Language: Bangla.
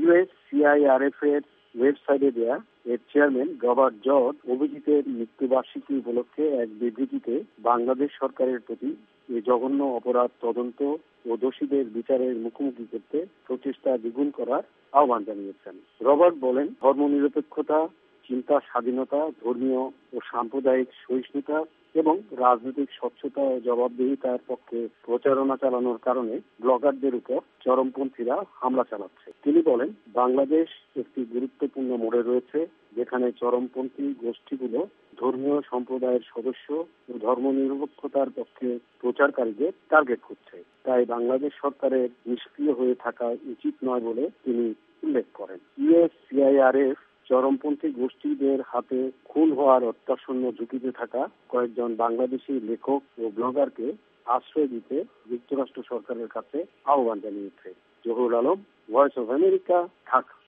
ইউএসসিআইআরএফ এর ওয়েবসাইটে দেয়া এর চেয়ারম্যান রবার্ট জর্জ অভিজিতের মৃত্যুবার্ষিকী উপলক্ষে এক বিবৃতিতে বাংলাদেশ সরকারের প্রতি এই জঘন্য অপরাধ তদন্ত ও দোষীদের বিচারের মুখোমুখি করতে প্রচেষ্টা দ্বিগুণ করার আহ্বান জানিয়েছেন। রবার্ট বলেন, ধর্মনিরপেক্ষতা, চিন্তা স্বাধীনতা, ধর্মীয় ও সাম্প্রদায়িক সহিষ্ণুতা এবং রাজনৈতিক স্বচ্ছতা ও জবাবদিহিতার পক্ষে প্রচারণা চালানোর কারণে ব্লগারদের উপর চরমপন্থীরা হামলা চালাচ্ছে। তিনি বলেন, বাংলাদেশ একটি গুরুত্বপূর্ণ মোড়ে রয়েছে যেখানে চরমপন্থী গোষ্ঠীগুলো ধর্মীয় সম্প্রদায়ের সদস্য ও ধর্মনিরপেক্ষতার পক্ষে প্রচারকারীদের টার্গেট করছে। তাই বাংলাদেশ সরকারের নিষ্ক্রিয় হয়ে থাকা উচিত নয় বলে তিনি উল্লেখ করেন। ইউএসসিআইআরএফ চরমপন্থী গোষ্ঠীদের হাতে খুন হওয়ার অত্যাসন্ন ঝুঁকিতে থাকা কয়েকজন বাংলাদেশি লেখক ও ব্লগারকে আশ্রয় দিতে যুক্তরাষ্ট্র সরকারের কাছে আহ্বান জানিয়েছে। Zahurul Alam, Voice of America, Dhaka.